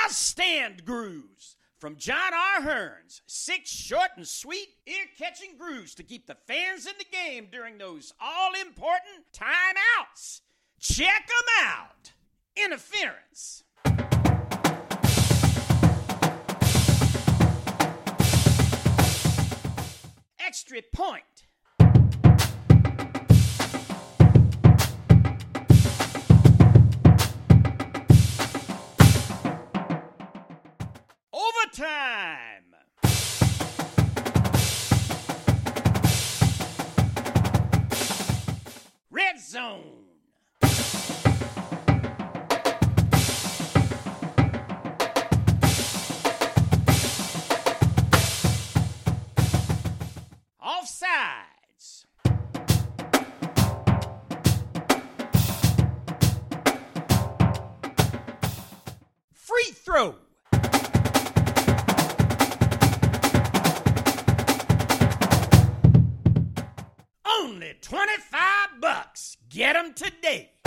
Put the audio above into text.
stand grooves from John R. Hearns. 6 short and sweet, ear-catching grooves to keep the fans in the game during those all-important timeouts. Check them out. Interference. Extra point. Overtime. Red zone. Offsides. Free throw. Only $25. Get them today.